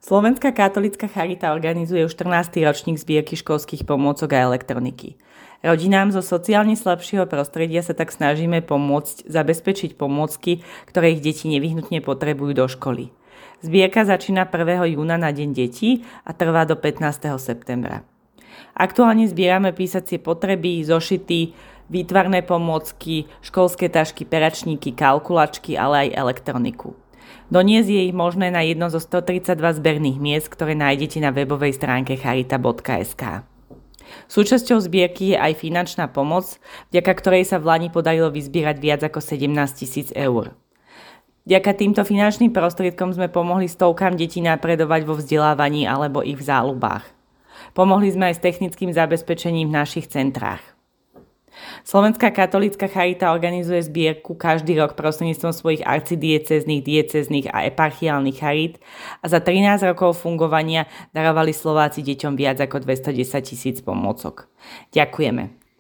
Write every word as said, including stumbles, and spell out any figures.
Slovenská katolícka charita organizuje už štrnásty ročník zbierky školských pomôcok a elektroniky. Rodinám zo sociálne slabšieho prostredia sa tak snažíme pomôcť zabezpečiť pomôcky, ktoré ich deti nevyhnutne potrebujú do školy. Zbierka začína prvého júna na Deň detí a trvá do pätnásteho septembra. Aktuálne zbierame písacie potreby, zošity, výtvarné pomôcky, školské tašky, peračníky, kalkulačky, ale aj elektroniku. Doniesť je ich možné na jedno zo stotridsaťdva zberných miest, ktoré nájdete na webovej stránke charita bodka es ká. Súčasťou zbierky je aj finančná pomoc, vďaka ktorej sa v lani podarilo vyzbierať viac ako sedemnásť tisíc eur. Vďaka týmto finančným prostriedkom sme pomohli stovkám detí napredovať vo vzdelávaní alebo ich v záľubách. Pomohli sme aj s technickým zabezpečením v našich centrách. Slovenská katolícka charita organizuje zbierku každý rok prostredníctvom svojich arcidiecéznych, diecéznych a eparchiálnych charít a za trinásť rokov fungovania darovali Slováci deťom viac ako dvestodesať tisíc pomôcok. Ďakujeme.